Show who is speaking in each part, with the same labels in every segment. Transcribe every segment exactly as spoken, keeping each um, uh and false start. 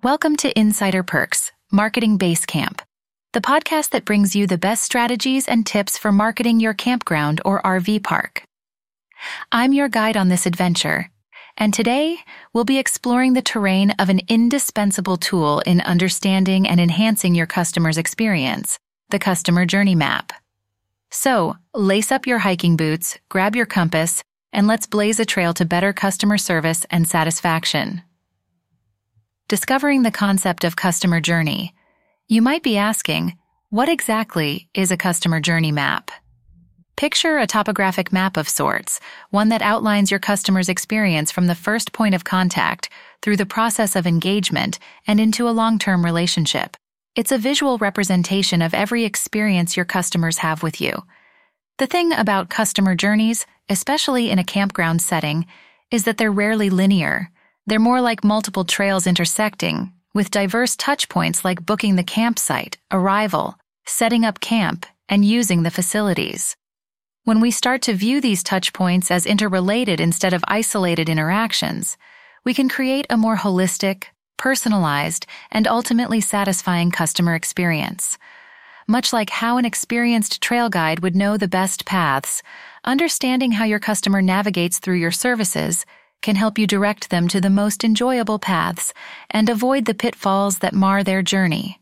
Speaker 1: Welcome to Insider Perks, Marketing Basecamp, the podcast that brings you the best strategies and tips for marketing your campground or R V park. I'm your guide on this adventure, and today we'll be exploring the terrain of an indispensable tool in understanding and enhancing your customer's experience, the Customer Journey Map. So, lace up your hiking boots, grab your compass, and let's blaze a trail to better customer service and satisfaction. Discovering the concept of customer journey, you might be asking, what exactly is a customer journey map? Picture a topographic map of sorts, one that outlines your customer's experience from the first point of contact through the process of engagement and into a long-term relationship. It's a visual representation of every experience your customers have with you. The thing about customer journeys, especially in a campground setting, is that they're rarely linear. They're more like multiple trails intersecting, with diverse touch points like booking the campsite, arrival, setting up camp, and using the facilities. When we start to view these touch points as interrelated instead of isolated interactions, we can create a more holistic, personalized, and ultimately satisfying customer experience. Much like how an experienced trail guide would know the best paths, understanding how your customer navigates through your services can help you direct them to the most enjoyable paths and avoid the pitfalls that mar their journey.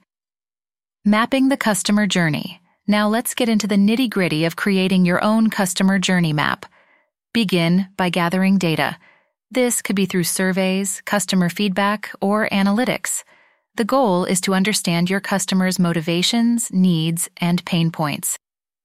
Speaker 1: Mapping the customer journey. Now let's get into the nitty-gritty of creating your own customer journey map. Begin by gathering data. This could be through surveys, customer feedback, or analytics. The goal is to understand your customers' motivations, needs, and pain points.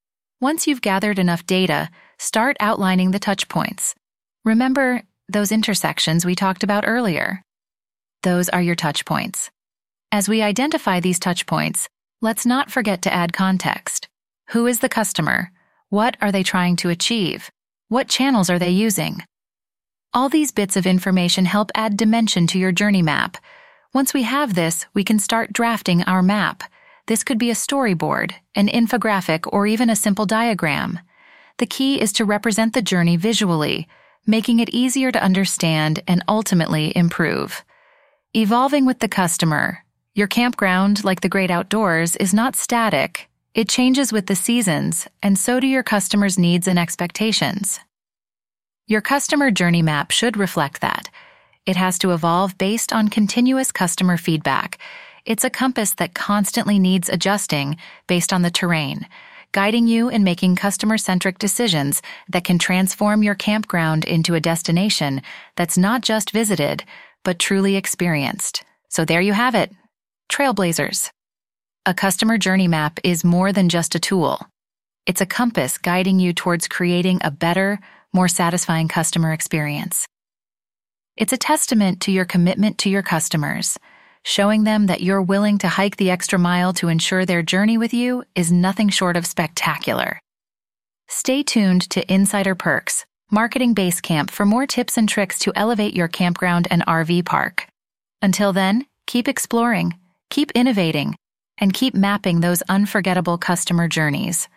Speaker 1: Once you've gathered enough data, start outlining the touch points. Remember those intersections we talked about earlier. Those are your touch points. As we identify these touch points, let's not forget to add context. Who is the customer? What are they trying to achieve? What channels are they using? All these bits of information help add dimension to your journey map. Once we have this, we can start drafting our map. This could be a storyboard, an infographic, or even a simple diagram. The key is to represent the journey visually, making it easier to understand and ultimately improve. Evolving with the customer. Your campground, like the great outdoors, is not static. It changes with the seasons, and so do your customers' needs and expectations. Your customer journey map should reflect that. It has to evolve based on continuous customer feedback. It's a compass that constantly needs adjusting based on the terrain, guiding you in making customer-centric decisions that can transform your campground into a destination that's not just visited, but truly experienced. So there you have it. Trailblazers. A customer journey map is more than just a tool. It's a compass guiding you towards creating a better, more satisfying customer experience. It's a testament to your commitment to your customers. Showing them that you're willing to hike the extra mile to ensure their journey with you is nothing short of spectacular. Stay tuned to Insider Perks, Marketing Basecamp for more tips and tricks to elevate your campground and R V park. Until then, keep exploring, keep innovating, and keep mapping those unforgettable customer journeys.